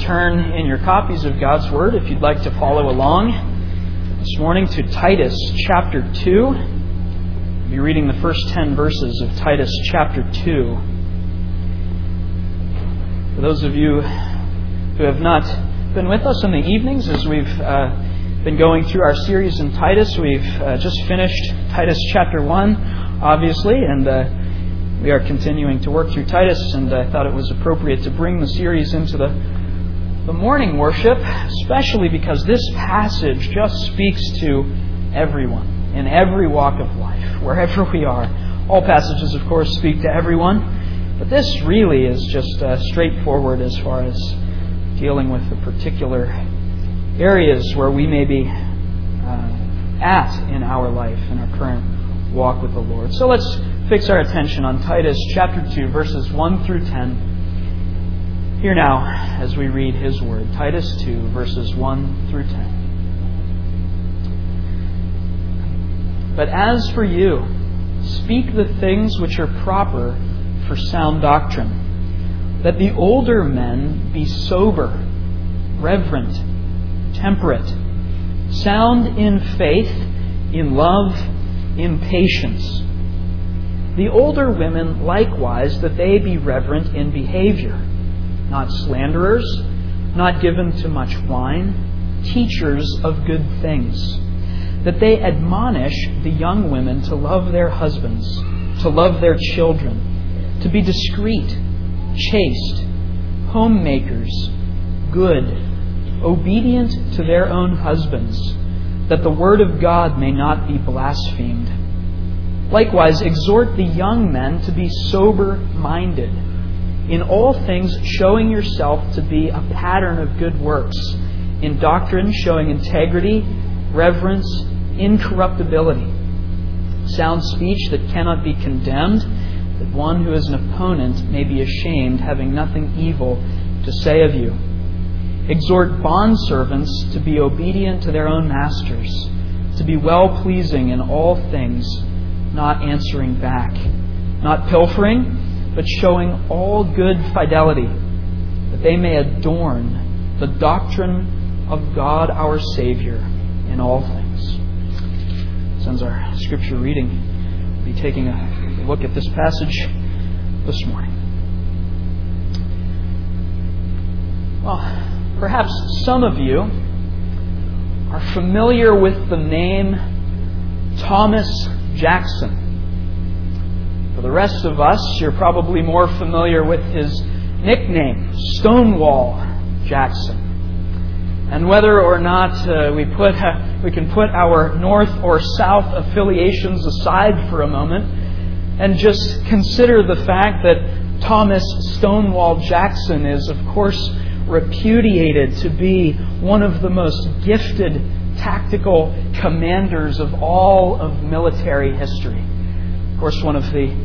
turn in your copies of God's Word, if you'd like to follow along this morning, to Titus chapter 2. We'll be reading the first 10 verses of Titus chapter 2. For those of you who have not been with us in the evenings as we've been going through our series in Titus, we've just finished Titus chapter 1, obviously, and we are continuing to work through Titus, and I thought it was appropriate to bring the series into the morning worship, especially because this passage just speaks to everyone, in every walk of life, wherever we are. All passages, of course, speak to everyone, but this really is just straightforward as far as dealing with the particular areas where we may be at in our life, in our current walk with the Lord. So let's fix our attention on Titus chapter 2, verses 1 through 10. Hear now as we read His Word. Titus 2, verses 1 through 10. But as for you, speak the things which are proper for sound doctrine, that the older men be sober, reverent, temperate, sound in faith, in love, in patience. The older women likewise, that they be reverent in behavior, not slanderers, not given to much wine, teachers of good things, that they admonish the young women to love their husbands, to love their children, to be discreet, chaste, homemakers, good, obedient to their own husbands, that the word of God may not be blasphemed. Likewise, exhort the young men to be sober-minded, in all things showing yourself to be a pattern of good works, in doctrine showing integrity, reverence, incorruptibility, sound speech that cannot be condemned, that one who is an opponent may be ashamed, having nothing evil to say of you. Exhort bondservants to be obedient to their own masters, to be well-pleasing in all things, not answering back, not pilfering, but showing all good fidelity, that they may adorn the doctrine of God our Savior in all things. This ends our scripture reading. We'll be taking a look at this passage this morning. Well, perhaps some of you are familiar with the name Thomas Jackson. For the rest of us, you're probably more familiar with his nickname, Stonewall Jackson. And whether or not we can put our north or south affiliations aside for a moment and just consider the fact that Thomas Stonewall Jackson is, of course, repudiated to be one of the most gifted tactical commanders of all of military history. Of course, one of the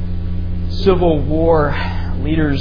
Civil War leaders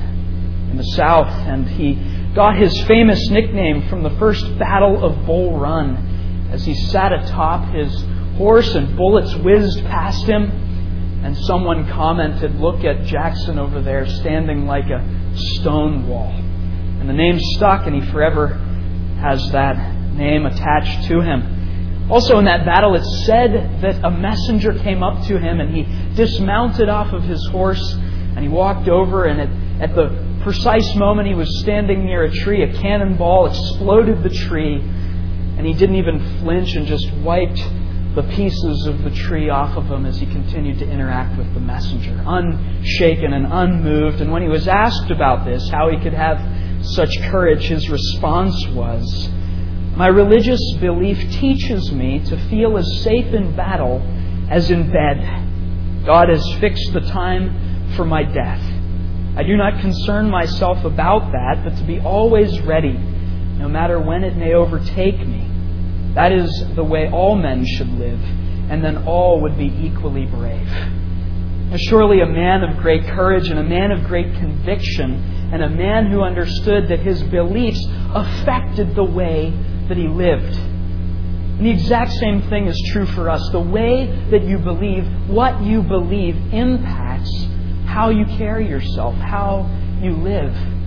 in the South, and he got his famous nickname from the first Battle of Bull Run as he sat atop his horse and bullets whizzed past him, and someone commented, "Look at Jackson over there standing like a stone wall." And the name stuck, and he forever has that name attached to him. Also in that battle, it's said that a messenger came up to him and he dismounted off of his horse and he walked over, and at the precise moment he was standing near a tree, a cannonball exploded the tree, and he didn't even flinch and just wiped the pieces of the tree off of him as he continued to interact with the messenger, unshaken and unmoved. And when he was asked about this, how he could have such courage, his response was, "My religious belief teaches me to feel as safe in battle as in bed. God has fixed the time for my death. I do not concern myself about that, but to be always ready, no matter when it may overtake me. That is the way all men should live, and then all would be equally brave." Now, surely a man of great courage and a man of great conviction, and a man who understood that his beliefs affected the way that he lived. And the exact same thing is true for us. The way that you believe, what you believe, impacts how you carry yourself, how you live.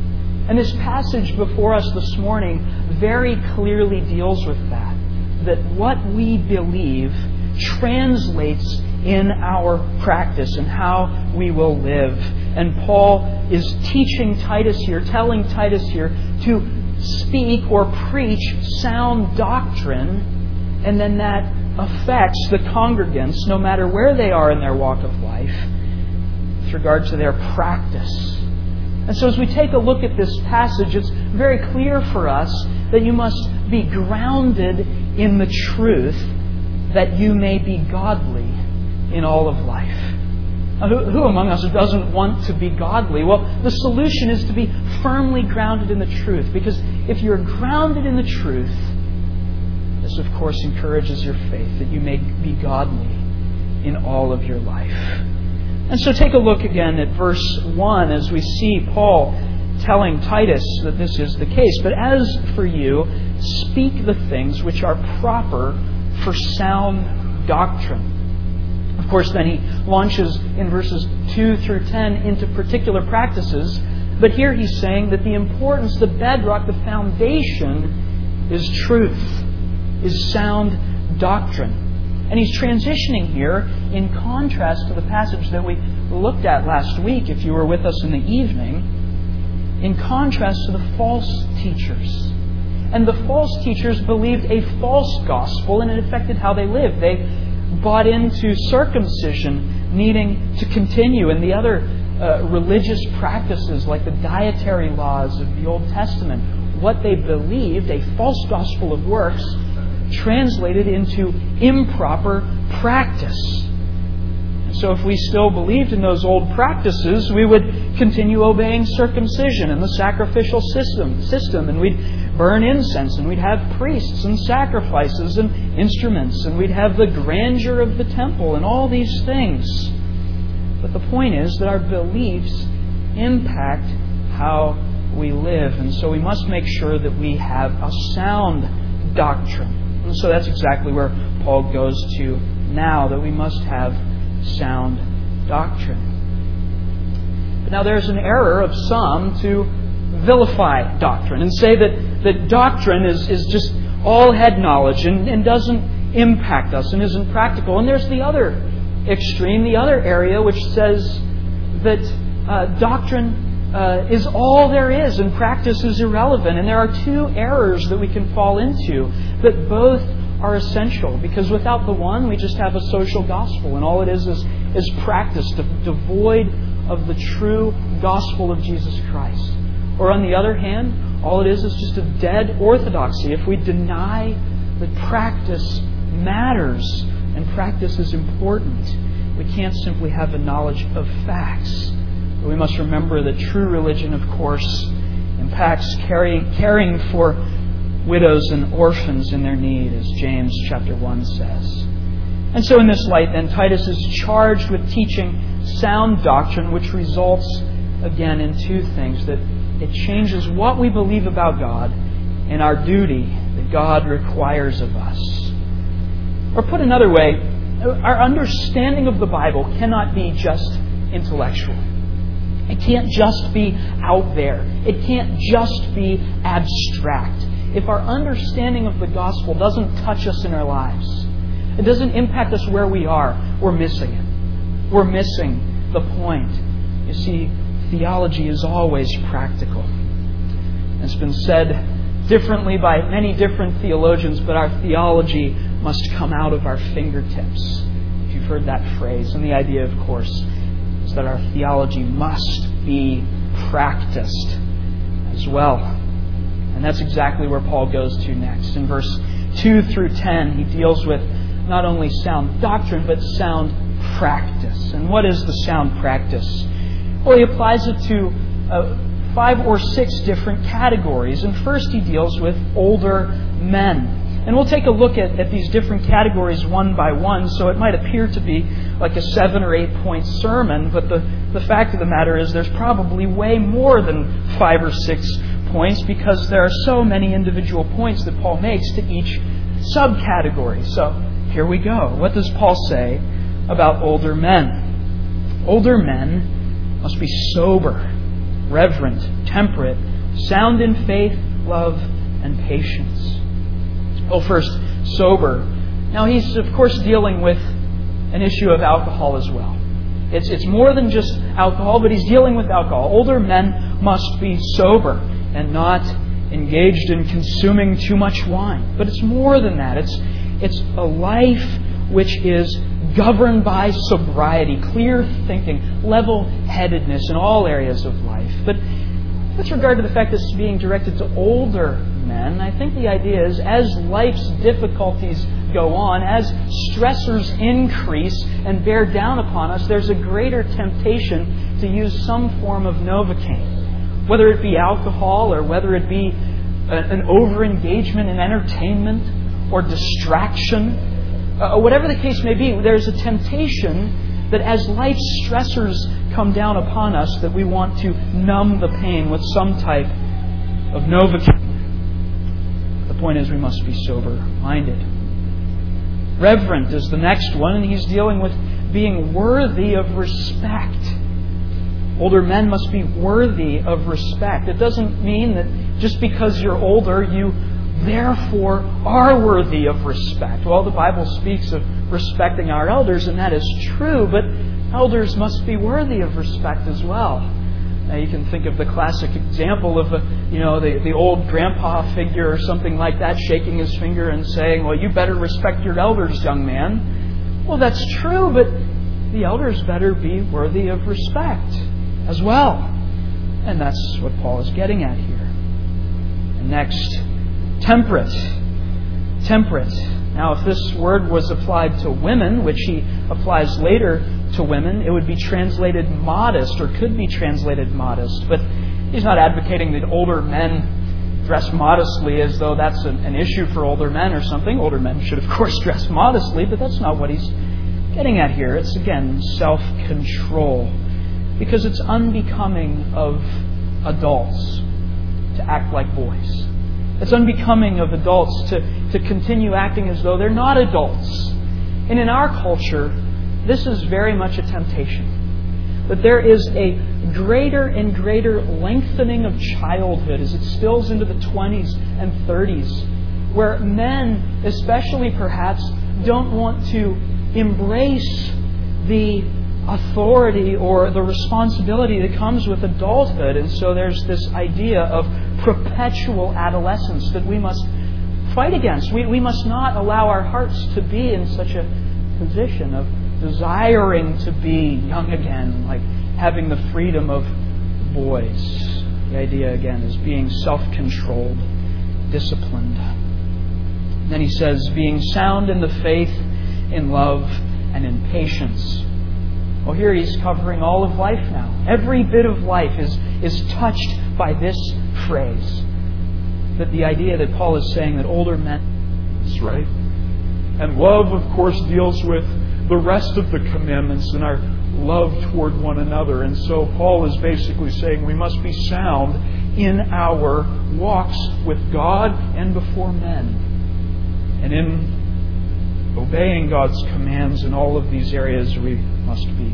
And this passage before us this morning very clearly deals with that. That what we believe translates in our practice and how we will live. And Paul is teaching Titus here, telling Titus here to speak or preach sound doctrine, and then that affects the congregants, no matter where they are in their walk of life, with regard to their practice. And so as we take a look at this passage, it's very clear for us that you must be grounded in the truth that you may be godly in all of life. Now, who among us doesn't want to be godly? Well, the solution is to be firmly grounded in the truth. Because if you're grounded in the truth, this of course encourages your faith that you may be godly in all of your life. And so take a look again at verse 1 as we see Paul telling Titus that this is the case. But as for you, speak the things which are proper for sound doctrine. Of course, then he launches in verses 2 through 10 into particular practices. But here he's saying that the importance, the bedrock, the foundation is truth, is sound doctrine. And he's transitioning here in contrast to the passage that we looked at last week, if you were with us in the evening, in contrast to the false teachers. And the false teachers believed a false gospel, and it affected how they lived. They bought into circumcision needing to continue, and the other religious practices like the dietary laws of the Old Testament. What they believed, a false gospel of works, translated into improper practice. And so if we still believed in those old practices, we would continue obeying circumcision and the sacrificial system, and we'd burn incense, and we'd have priests and sacrifices and instruments, and we'd have the grandeur of the temple and all these things. But the point is that our beliefs impact how we live, and so we must make sure that we have a sound doctrine. And so that's exactly where Paul goes to now, that we must have sound doctrine. But now there's an error of some to vilify doctrine and say that doctrine is just all head knowledge and doesn't impact us and isn't practical. And there's the other extreme, the other area, which says that doctrine is all there is and practice is irrelevant. And there are two errors that we can fall into, but both are essential, because without the one we just have a social gospel, and all it is practice devoid of the true gospel of Jesus Christ. Or on the other hand, all it is just a dead orthodoxy. If we deny that practice matters and practice is important, we can't simply have a knowledge of facts. But we must remember that true religion, of course, impacts caring for widows and orphans in their need, as James chapter 1 says. And so in this light, then, Titus is charged with teaching sound doctrine, which results, again, in two things. That it changes what we believe about God and our duty that God requires of us. Or put another way, our understanding of the Bible cannot be just intellectual. It can't just be out there. It can't just be abstract. If our understanding of the gospel doesn't touch us in our lives, it doesn't impact us where we are, we're missing it. We're missing the point. You see, theology is always practical. It's been said differently by many different theologians, but our theology must come out of our fingertips. If you've heard that phrase. And the idea, of course, is that our theology must be practiced as well. And that's exactly where Paul goes to next. In verse 2 through 10, he deals with not only sound doctrine, but sound practice. And what is the sound practice? Well, he applies it to 5 or 6 different categories. And first he deals with older men. And we'll take a look at these different categories one by one, so it might appear to be like a 7 or 8 point sermon, but the fact of the matter is there's probably way more than 5 or 6 points, because there are so many individual points that Paul makes to each subcategory. So here we go. What does Paul say about older men? Older men must be sober, reverent, temperate, Sound in faith, love, and patience. Well, first, sober. Now, he's, of course, dealing with an issue of alcohol as well. It's more than just alcohol, but he's dealing with alcohol. Older men must be sober and not engaged in consuming too much wine. But it's more than that. It's a life which is governed by sobriety, clear thinking, level-headedness in all areas of life. But with regard to the fact that it's being directed to older men, I think the idea is as life's difficulties go on, as stressors increase and bear down upon us, there's a greater temptation to use some form of Novocaine. Whether it be alcohol or whether it be an over-engagement in entertainment or distraction, whatever the case may be, there's a temptation that as life's stressors come down upon us, that we want to numb the pain with some type of Novocaine. The point is we must be sober-minded. Reverent is the next one, and he's dealing with being worthy of respect. Older men must be worthy of respect. It doesn't mean that just because you're older, you therefore are worthy of respect. Well, the Bible speaks of respecting our elders, and that is true, but elders must be worthy of respect as well. Now, you can think of the classic example of the old grandpa figure or something like that shaking his finger and saying, well, you better respect your elders, young man. Well, that's true, but the elders better be worthy of respect as well. And that's what Paul is getting at here. And next, temperate. Temperate. Now, if this word was applied to women, which he applies later to women, it would be translated modest, or could be translated modest. But he's not advocating that older men dress modestly as though that's an issue for older men or something. Older men should, of course, dress modestly, but that's not what he's getting at here. It's, again, self-control. Because it's unbecoming of adults to act like boys. It's unbecoming of adults to continue acting as though they're not adults. And in our culture, this is very much a temptation. That there is a greater and greater lengthening of childhood as it spills into the 20s and 30s, where men, especially perhaps, don't want to embrace the authority or the responsibility that comes with adulthood. And so there's this idea of perpetual adolescence that we must fight against. We must not allow our hearts to be in such a position of desiring to be young again, like having the freedom of boys. The idea, again, is being self-controlled, disciplined. And then he says, being sound in the faith, in love, and in patience. Well, here he's covering all of life now. Every bit of life is touched by this phrase. That the idea that Paul is saying that older men... That's right. And love, of course, deals with the rest of the commandments and our love toward one another. And so Paul is basically saying we must be sound in our walks with God and before men. And in obeying God's commands in all of these areas, we must be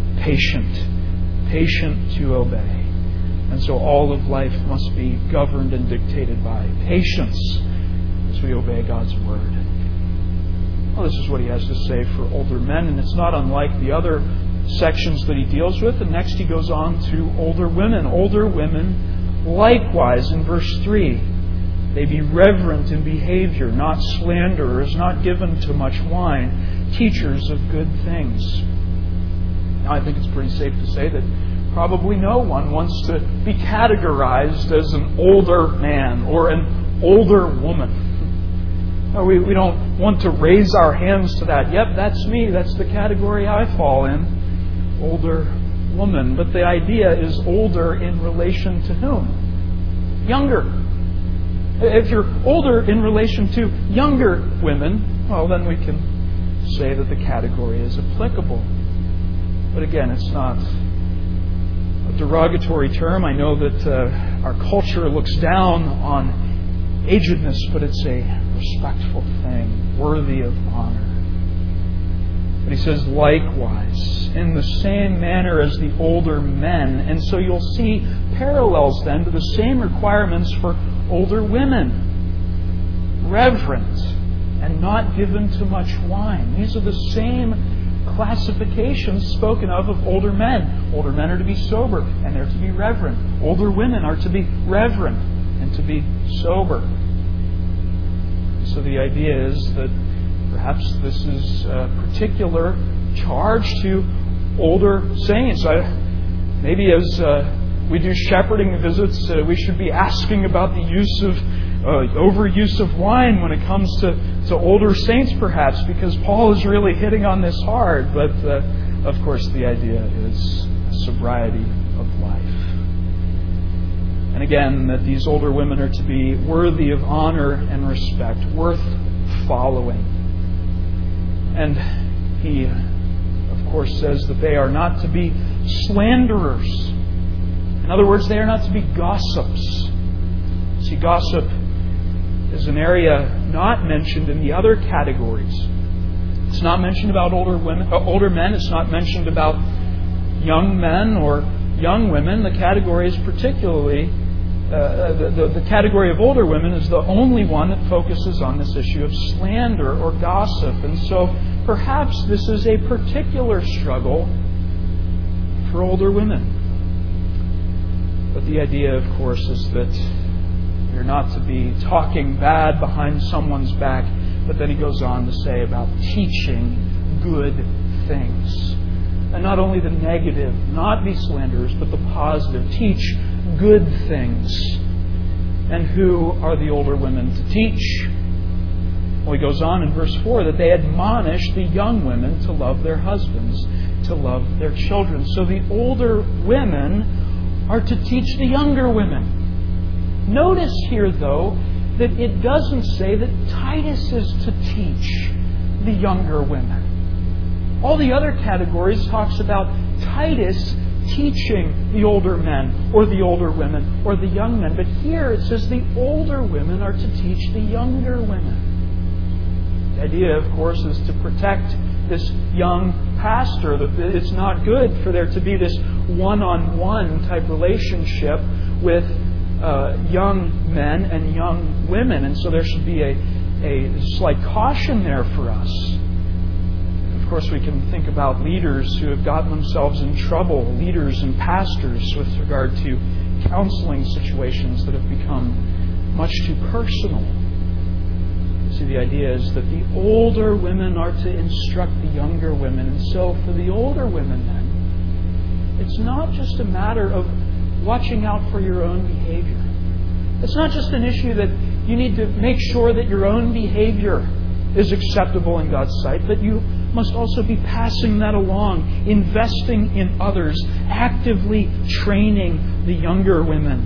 patient to obey. And so all of life must be governed and dictated by patience as we obey God's Word. Well, this is what he has to say for older men, and it's not unlike the other sections that he deals with. And next he goes on to older women. Older women, likewise, in verse 3, they be reverent in behavior, not slanderers, not given to much wine, teachers of good things. Now, I think it's pretty safe to say that probably no one wants to be categorized as an older man or an older woman. No, we don't want to raise our hands to that. Yep, that's me. That's the category I fall in. Older woman. But the idea is older in relation to whom? Younger. If you're older in relation to younger women, well, then we can say that the category is applicable. But again, it's not a derogatory term. I know that our culture looks down on agedness, but it's a respectful thing, worthy of honor. But he says, likewise, in the same manner as the older men. And so you'll see parallels then to the same requirements for older women. Reverent and not given to much wine. These are the same classifications spoken of older men. Older men are to be sober and they're to be reverent. Older women are to be reverent and to be sober. So the idea is that perhaps this is a particular charge to older saints. Maybe as we do shepherding visits, we should be asking about the use of overuse of wine when it comes to older saints, perhaps, because Paul is really hitting on this hard. But of course, the idea is sobriety of life. And again, that these older women are to be worthy of honor and respect, worth following. And he, of course, says that they are not to be slanderers. In other words, they are not to be gossips. See, gossip is an area not mentioned in the other categories. It's not mentioned about older men. It's not mentioned about young men or young women. The category is particularly the category of older women is the only one that focuses on this issue of slander or gossip. And so perhaps this is a particular struggle for older women. But the idea, of course, is that we're not to be talking bad behind someone's back. But then he goes on to say about teaching good things. And not only the negative, not be slanderers, but the positive. Teach good things. And who are the older women to teach? Well, he goes on in verse 4 that they admonish the young women to love their husbands, to love their children. So the older women are to teach the younger women. Notice here, though, that it doesn't say that Titus is to teach the younger women. All the other categories talks about Titus teaching the older men or the older women or the young men. But here it says the older women are to teach the younger women. The idea, of course, is to protect this young pastor. That it's not good for there to be this one-on-one type relationship with young men and young women. And so there should be a slight caution there for us. Of course, we can think about leaders who have gotten themselves in trouble, leaders and pastors, with regard to counseling situations that have become much too personal. See, the idea is that the older women are to instruct the younger women. And so for the older women then, it's not just a matter of watching out for your own behavior. It's not just an issue that you need to make sure that your own behavior is acceptable in God's sight, but you must also be passing that along, investing in others, actively training the younger women.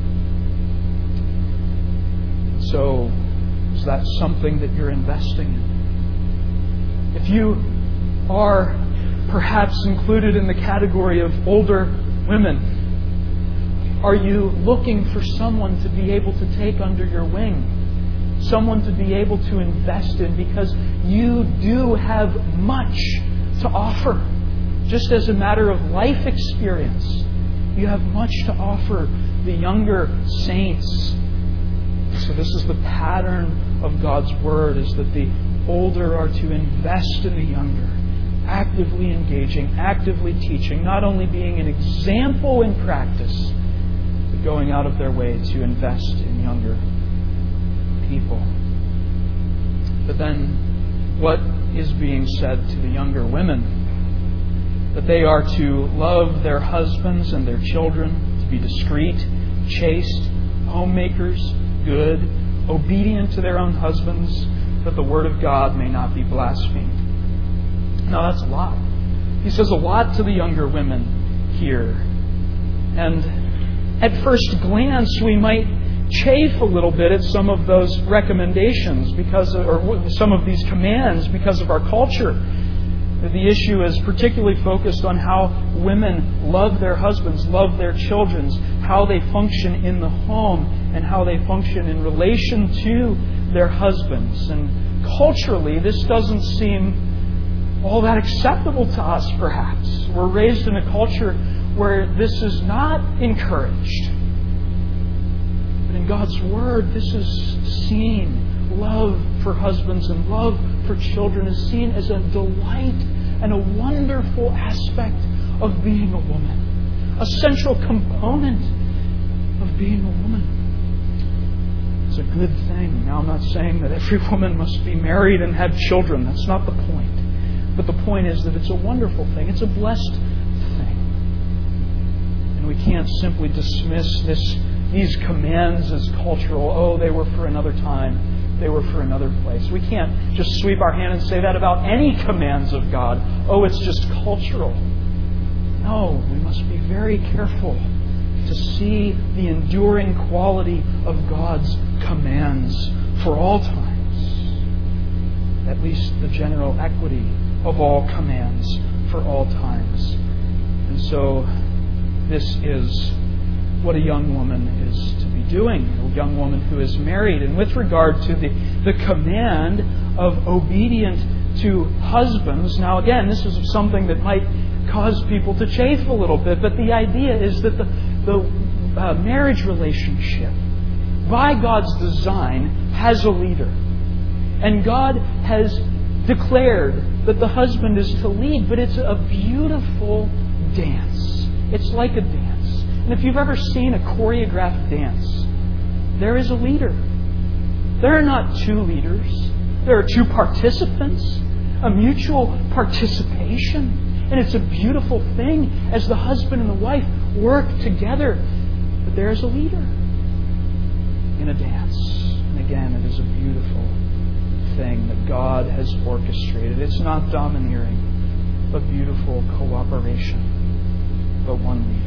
So, is that something that you're investing in? If you are perhaps included in the category of older women, are you looking for someone to be able to take under your wing? Someone to be able to invest in, because you do have much to offer. Just as a matter of life experience, you have much to offer the younger saints. So this is the pattern of God's Word, is that the older are to invest in the younger, actively engaging, actively teaching, not only being an example in practice, but going out of their way to invest in younger people. But then, what is being said to the younger women? That they are to love their husbands and their children, to be discreet, chaste, homemakers, good, obedient to their own husbands, that the word of God may not be blasphemed. Now, that's a lot. He says a lot to the younger women here. And at first glance, we might chafe a little bit at some of those recommendations or some of these commands because of our culture. The issue is particularly focused on how women love their husbands, love their children, how they function in the home, and how they function in relation to their husbands. And culturally, this doesn't seem all that acceptable to us, perhaps. We're raised in a culture where this is not encouraged. But in God's Word, this is seen. Love for husbands and love for children is seen as a delight and a wonderful aspect of being a woman. A central component of being a woman. It's a good thing. Now, I'm not saying that every woman must be married and have children. That's not the point. But the point is that it's a wonderful thing. It's a blessed thing. And we can't simply dismiss these commands as cultural. Oh, they were for another time. They were for another place. We can't just sweep our hand and say that about any commands of God. Oh, it's just cultural. No, we must be very careful to see the enduring quality of God's commands for all times. At least the general equity of all commands for all times. And so this is what a young woman is to be doing, a young woman who is married. And with regard to the command of obedience to husbands, now again, this is something that might cause people to chafe a little bit, but the idea is that the marriage relationship, by God's design, has a leader. And God has declared that the husband is to lead, but it's a beautiful dance. It's like a dance. And if you've ever seen a choreographed dance, there is a leader. There are not two leaders. There are two participants, a mutual participation. And it's a beautiful thing as the husband and the wife work together. But there is a leader in a dance. And again, it is a beautiful thing that God has orchestrated. It's not domineering, but beautiful cooperation, but one leader.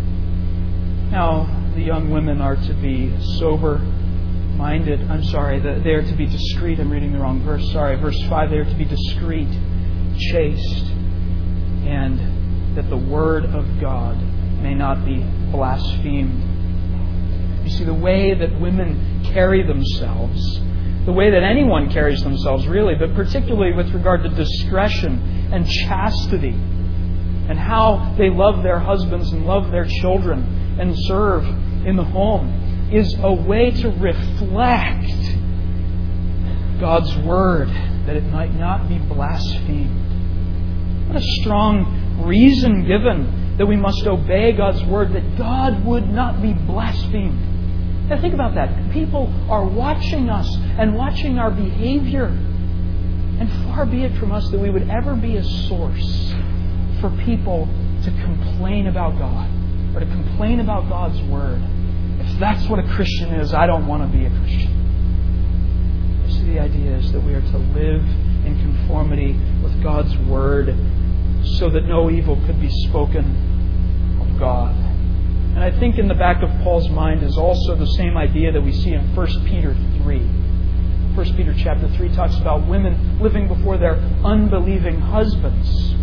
Now, the young women are to be sober-minded. They are to be discreet. I'm reading the wrong verse. Verse 5, they are to be discreet, chaste, and that the Word of God may not be blasphemed. You see, the way that women carry themselves, the way that anyone carries themselves, really, but particularly with regard to discretion and chastity, and how they love their husbands and love their children and serve in the home, is a way to reflect God's Word, that it might not be blasphemed. What a strong reason given that we must obey God's Word, that God would not be blasphemed. Now think about that. People are watching us and watching our behavior. And far be it from us that we would ever be a source for people to complain about God or to complain about God's Word. If that's what a Christian is, I don't want to be a Christian. You see, the idea is that we are to live in conformity with God's Word so that no evil could be spoken of God. And I think in the back of Paul's mind is also the same idea that we see in 1 Peter 3. 1 Peter chapter 3 talks about women living before their unbelieving husbands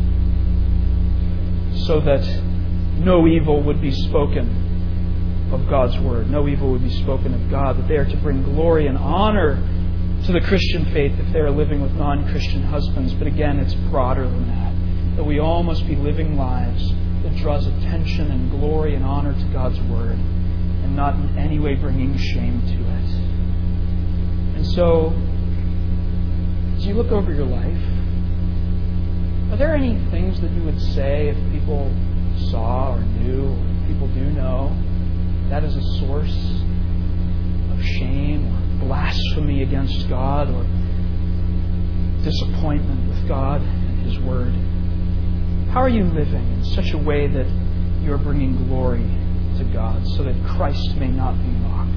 so that no evil would be spoken of God's Word. No evil would be spoken of God. That they are to bring glory and honor to the Christian faith if they are living with non-Christian husbands. But again, it's broader than that. That we all must be living lives that draws attention and glory and honor to God's Word and not in any way bringing shame to it. And so, as you look over your life, are there any things that you would say if people saw or knew, or people do know, that is a source of shame or blasphemy against God or disappointment with God and His Word? How are you living in such a way that you are bringing glory to God so that Christ may not be mocked?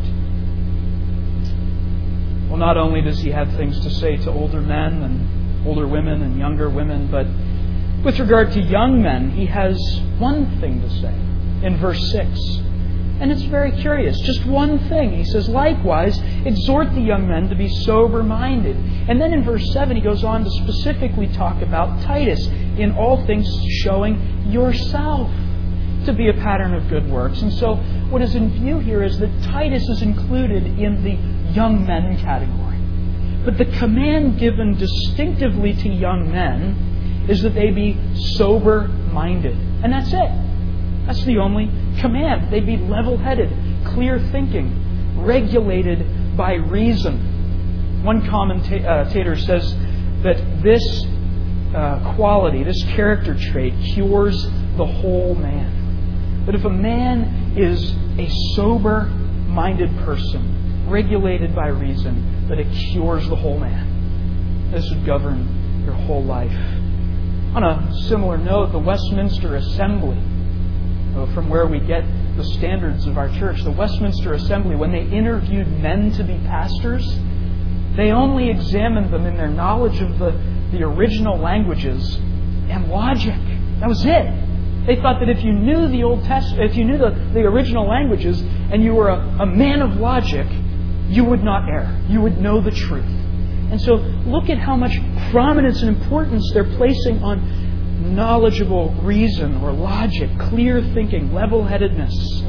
Well, not only does He have things to say to older men and older women and younger women, but with regard to young men, He has one thing to say in verse 6. And it's very curious. Just one thing. He says, likewise, exhort the young men to be sober-minded. And then in verse 7, he goes on to specifically talk about Titus, in all things showing yourself to be a pattern of good works. And so what is in view here is that Titus is included in the young men category. But the command given distinctively to young men is that they be sober-minded. And that's it. That's the only command. They be level-headed, clear-thinking, regulated by reason. One commentator says that this quality, this character trait, cures the whole man. That if a man is a sober-minded person, regulated by reason, that it cures the whole man. This would govern your whole life. On a similar note, the Westminster Assembly, from where we get the standards of our church, the Westminster Assembly, when they interviewed men to be pastors, they only examined them in their knowledge of the original languages and logic. That was it. They thought that if you knew the Old Testament, if you knew the original languages, and you were a man of logic, you would not err. You would know the truth. And so look at how much prominence and importance they're placing on knowledgeable reason or logic, clear thinking, level-headedness.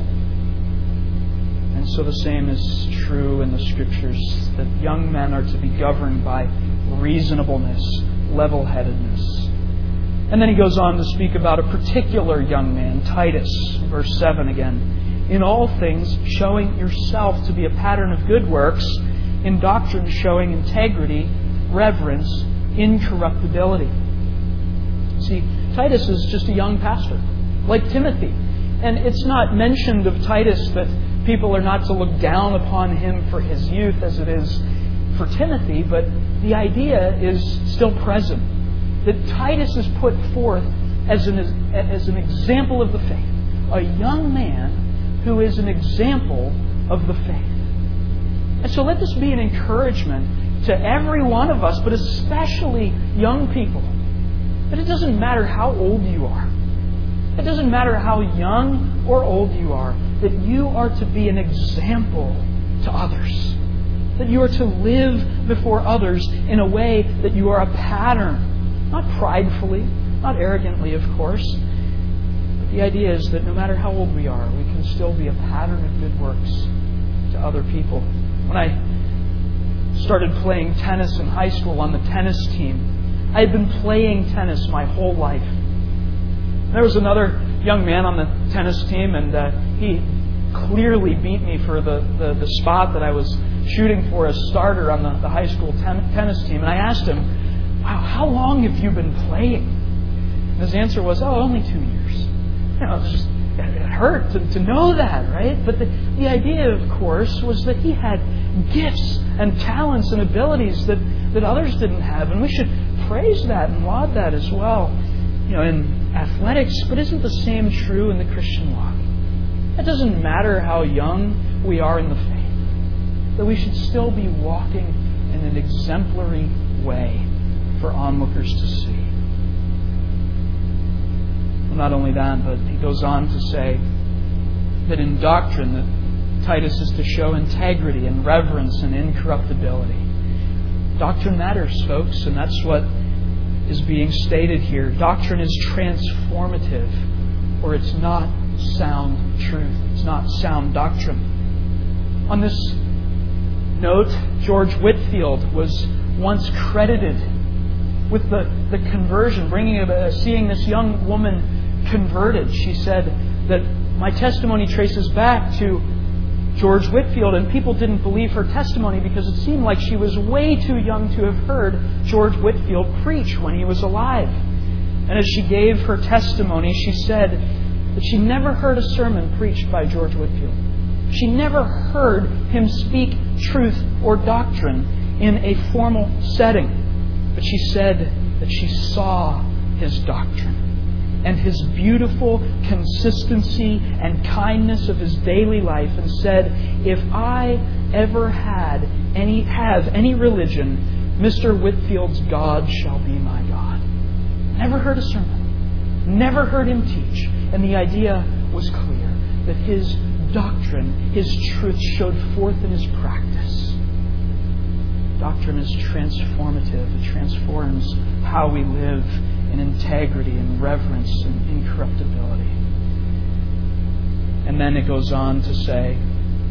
And so the same is true in the Scriptures, that young men are to be governed by reasonableness, level-headedness. And then he goes on to speak about a particular young man, Titus, verse 7 again. In all things, showing yourself to be a pattern of good works, in doctrine showing integrity, reverence, incorruptibility. See, Titus is just a young pastor, like Timothy. And it's not mentioned of Titus that people are not to look down upon him for his youth as it is for Timothy, but the idea is still present. That Titus is put forth as an example of the faith. A young man who is an example of the faith. And so let this be an encouragement to every one of us, but especially young people, that it doesn't matter how old you are. It doesn't matter how young or old you are, that you are to be an example to others. That you are to live before others in a way that you are a pattern. Not pridefully, not arrogantly, of course. But the idea is that no matter how old we are, we can still be a pattern of good works to other people. When I started playing tennis in high school on the tennis team, I had been playing tennis my whole life. There was another young man on the tennis team, and he clearly beat me for the spot that I was shooting for as starter on the high school tennis team. And I asked him, "Wow, how long have you been playing?" And his answer was, only 2 years. It hurt to know that, right? But the idea, of course, was that he had gifts and talents and abilities that others didn't have. And we should praise that and laud that as well, in athletics. But isn't the same true in the Christian walk? It doesn't matter how young we are in the faith, that we should still be walking in an exemplary way for onlookers to see. Well, not only that, but he goes on to say that in doctrine that Titus is to show integrity and reverence and incorruptibility. Doctrine matters, folks, and that's what is being stated here. Doctrine is transformative, or it's not sound truth. It's not sound doctrine. On this note, George Whitefield was once credited with the conversion, seeing this young woman converted. She said that my testimony traces back to George Whitefield, and people didn't believe her testimony because it seemed like she was way too young to have heard George Whitefield preach when he was alive. And as she gave her testimony, she said that she never heard a sermon preached by George Whitefield. She never heard him speak truth or doctrine in a formal setting. But she said that she saw his doctrine and his beautiful consistency and kindness of his daily life, and said, if I ever have any religion, Mr. Whitefield's God shall be my God. Never heard a sermon. Never heard him teach. And the idea was clear, that his doctrine, his truth showed forth in his practice. Doctrine is transformative. It transforms how we live in integrity and reverence and incorruptibility. And then it goes on to say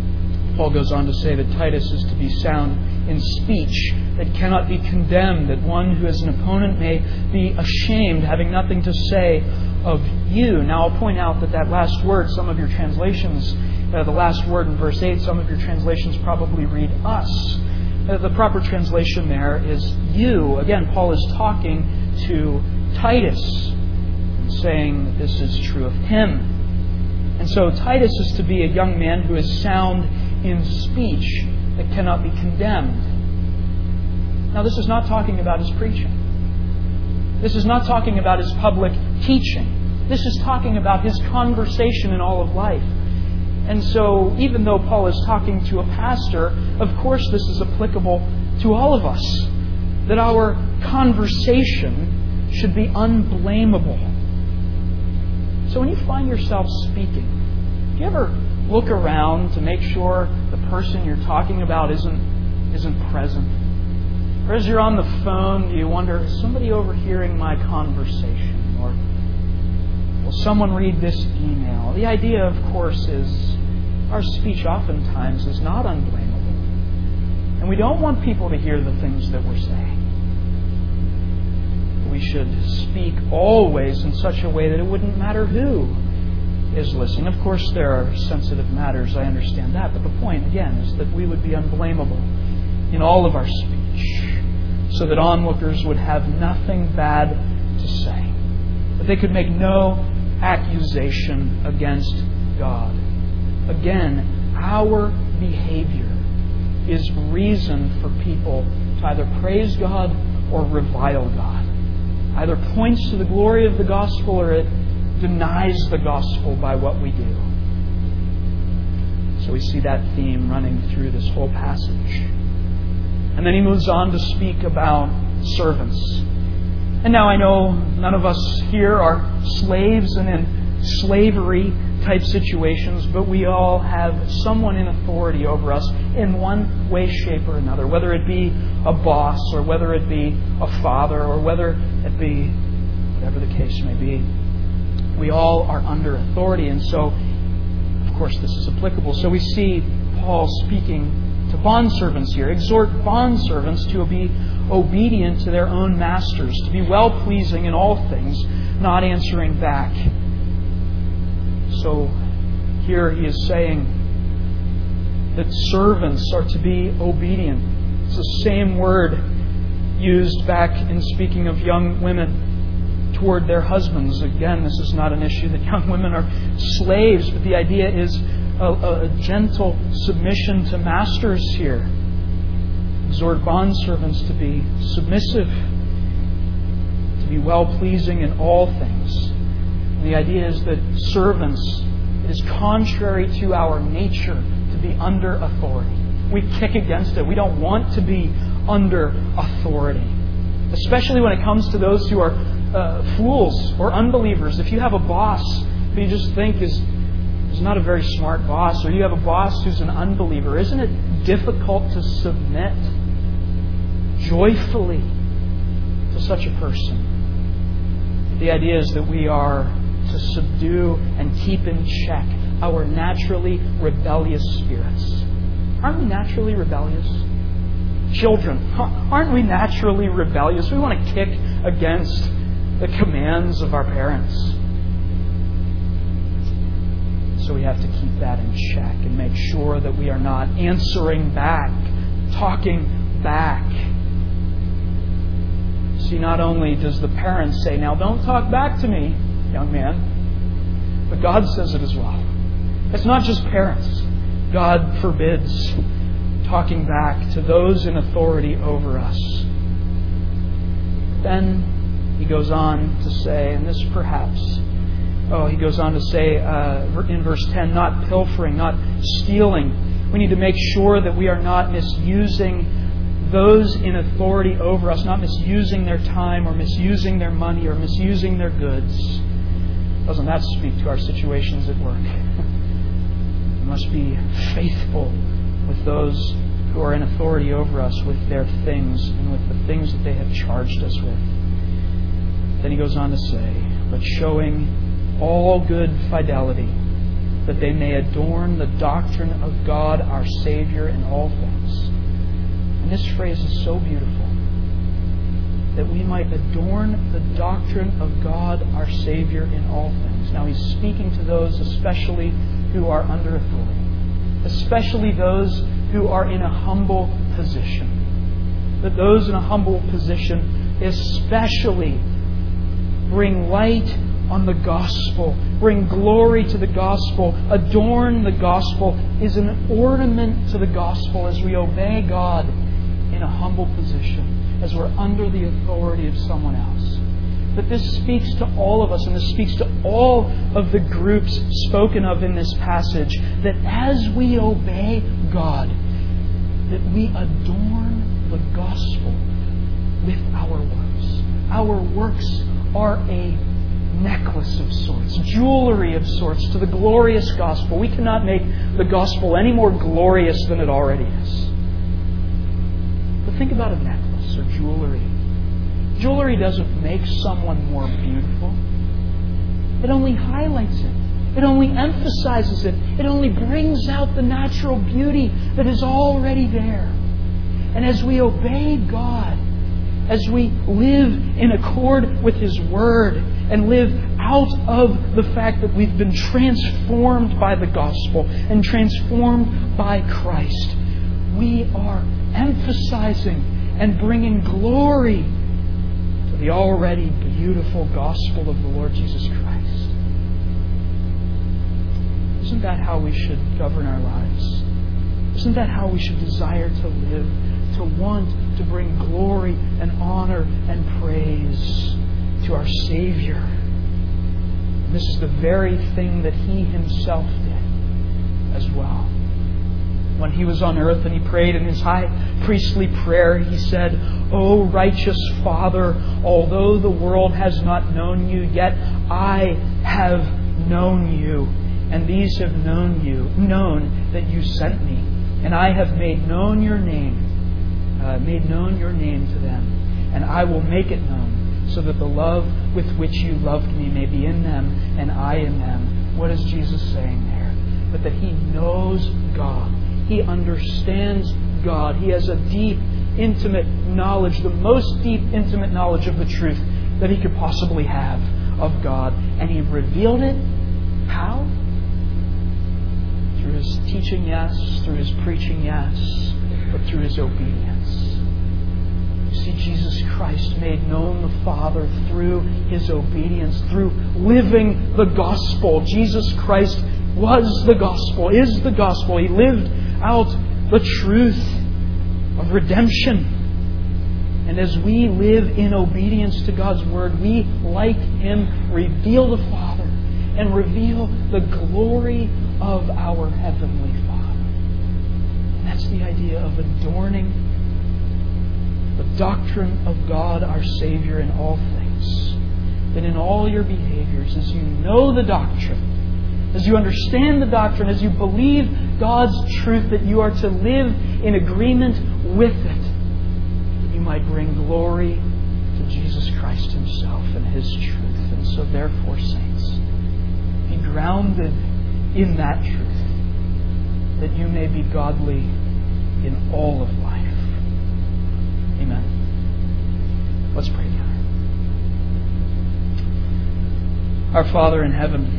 Paul goes on to say that Titus is to be sound in speech, that cannot be condemned, that one who is an opponent may be ashamed, having nothing to say of you. Now I'll point out that last word, some of your translations, the last word in verse 8, some of your translations probably read us. The proper translation there is you. Again, Paul is talking to Titus and saying that this is true of him. And so Titus is to be a young man who is sound in speech, that cannot be condemned. Now, this is not talking about his preaching. This is not talking about his public teaching. This is talking about his conversation in all of life. And so, even though Paul is talking to a pastor, of course this is applicable to all of us. That our conversation should be unblameable. So when you find yourself speaking, do you ever look around to make sure the person you're talking about isn't present? Or as you're on the phone, do you wonder, is somebody overhearing my conversation? Or will someone read this email? The idea, of course, is our speech oftentimes is not unblameable. And we don't want people to hear the things that we're saying. We should speak always in such a way that it wouldn't matter who is listening. Of course, there are sensitive matters, I understand that. But the point, again, is that we would be unblameable in all of our speech, so that onlookers would have nothing bad to say, that they could make no accusation against God. Again, our behavior is reason for people to either praise God or revile God. Either points to the glory of the gospel or it denies the gospel by what we do. So we see that theme running through this whole passage. And then he moves on to speak about servants. And now I know none of us here are slaves and in slavery type situations, but we all have someone in authority over us in one way, shape, or another, whether it be a boss or whether it be a father or whether it be whatever the case may be. We all are under authority, and so, of course, this is applicable. So we see Paul speaking to bondservants here. Exhort bondservants to be obedient to their own masters, to be well-pleasing in all things, not answering back. So here he is saying that servants are to be obedient. It's the same word used back in speaking of young women toward their husbands. Again, this is not an issue that young women are slaves, but the idea is a gentle submission to masters here. Exhort bondservants to be submissive, to be well-pleasing in all things. And the idea is that servants, it is contrary to our nature to be under authority. We kick against it. We don't want to be under authority, especially when it comes to those who are fools or unbelievers. If you have a boss who you just think is not a very smart boss, or you have a boss who's an unbeliever, isn't it difficult to submit joyfully to such a person? The idea is that we are to subdue and keep in check our naturally rebellious spirits. Aren't we naturally rebellious? Children, aren't we naturally rebellious? We want to kick against the commands of our parents. So we have to keep that in check and make sure that we are not answering back, talking back. See, not only does the parent say, now don't talk back to me, young man, but God says it as well. It's not just parents. God forbids talking back to those in authority over us. Then he goes on to say, and this perhaps, he goes on to say in verse 10, not pilfering, not stealing. We need to make sure that we are not misusing those in authority over us, not misusing their time or misusing their money or misusing their goods. Doesn't that speak to our situations at work? We must be faithful with those who are in authority over us with their things and with the things that they have charged us with. Then he goes on to say, but showing all good fidelity that they may adorn the doctrine of God our Savior in all things. And this phrase is so beautiful. That we might adorn the doctrine of God our Savior in all things. Now He's speaking to those especially who are under authority. Especially those who are in a humble position. That those in a humble position especially bring light on the gospel, bring glory to the gospel, adorn the gospel, is an ornament to the gospel as we obey God in a humble position, as we're under the authority of someone else. But this speaks to all of us, and this speaks to all of the groups spoken of in this passage, that as we obey God, that we adorn the gospel with our works. Our works are a necklace of sorts, jewelry of sorts to the glorious gospel. We cannot make the gospel any more glorious than it already is. But think about a necklace or jewelry. Jewelry doesn't make someone more beautiful. It only highlights it. It only emphasizes it. It only brings out the natural beauty that is already there. And as we obey God, as we live in accord with His Word and live out of the fact that we've been transformed by the gospel and transformed by Christ, we are emphasizing and bringing glory to the already beautiful gospel of the Lord Jesus Christ. Isn't that how we should govern our lives? Isn't that how we should desire to live? To want to bring glory and honor and praise to our Savior. And this is the very thing that He Himself did as well. When He was on earth and He prayed in His high priestly prayer, He said, "O righteous Father, although the world has not known You, yet I have known You, and these have known that You sent Me, and I have made known Your name to them, and I will make it known, so that the love with which You loved Me may be in them, and I in them." What is Jesus saying there? But that He knows God. He understands God. He has a deep, intimate knowledge, the most deep, intimate knowledge of the truth that He could possibly have of God. And He revealed it. How? Through His teaching, yes. Through His preaching, yes. But through His obedience. You see, Jesus Christ made known the Father through His obedience, through living the gospel. Jesus Christ was the gospel, is the gospel. He lived out the truth of redemption. And as we live in obedience to God's Word, we, like Him, reveal the Father and reveal the glory of our Heavenly Father. And that's the idea of adorning the doctrine of God our Savior in all things. That in all your behaviors, as you know the doctrine, as you understand the doctrine, as you believe God's truth, that you are to live in agreement with it, that you might bring glory to Jesus Christ Himself and His truth. And so therefore, saints, be grounded in that truth, that you may be godly in all of life. Amen. Let's pray together. Our Father in heaven,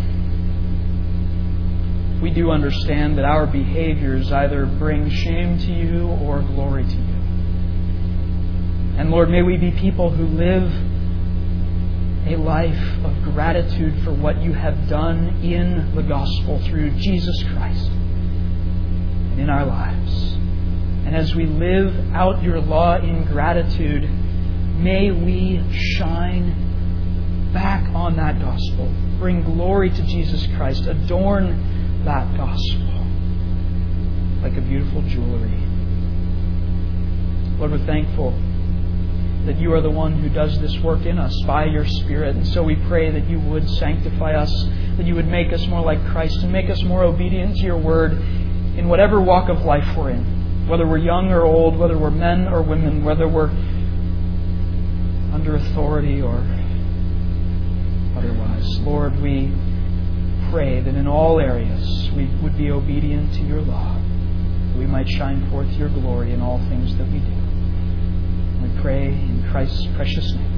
we do understand that our behaviors either bring shame to You or glory to You. And Lord, may we be people who live a life of gratitude for what You have done in the gospel through Jesus Christ and in our lives. And as we live out Your law in gratitude, may we shine back on that gospel, bring glory to Jesus Christ, adorn that gospel like a beautiful jewelry. Lord, we're thankful that You are the one who does this work in us by Your Spirit. And so we pray that You would sanctify us, that You would make us more like Christ and make us more obedient to Your Word in whatever walk of life we're in, whether we're young or old, whether we're men or women, whether we're under authority or otherwise. Lord, we pray that in all areas we would be obedient to your law, that we might shine forth your glory in all things that we do. We pray in Christ's precious name.